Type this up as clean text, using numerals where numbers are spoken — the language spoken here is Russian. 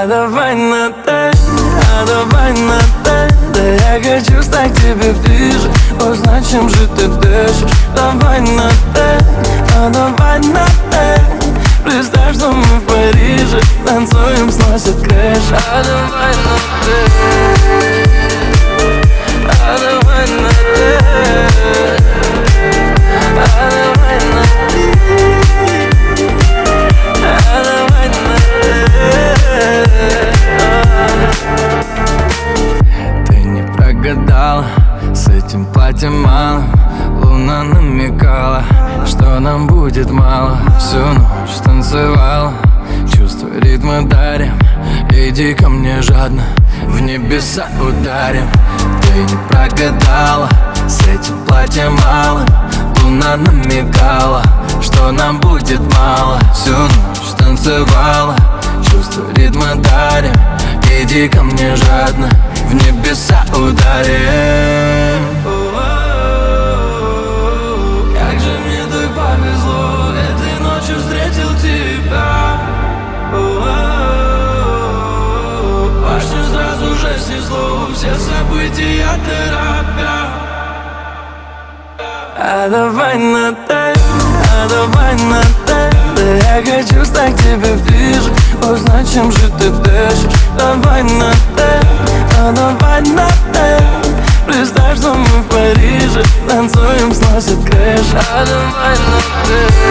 А давай на «ты», а давай на «ты». Да я хочу стать к тебе ближе, узнать, чем же ты дышишь. Давай на «ты», а давай на «ты». Представь, что мы в Париже, танцуем, сносит крыша. А давай на «ты», а давай на «ты», а давай на «ты», а давай на «ты». Ты не прогадала, с этим платьем малым. Луна намекала, что нам будет мало. Всю ночь танцевала, чувства, ритмы дарим. Иди ко мне жадно, в небеса ударим. Ты не прогадала, с этим платьем малым. Луна намекала, что нам будет мало. Всю ночь танцевала, чувства, ритмы дарим. Иди ко мне жадно, в небеса ударим. Как же мне так повезло, этой ночью встретил тебя. Башню сразу же снесло, все события торопя. А давай на «ты», а давай на «ты». Да я хочу стать к тебе ближе, узнать, чем же ты дышишь. Давай на «ты», а давай на «ты». Представь, что мы в Париже, танцуем, сносит крыша. А давай на «ты».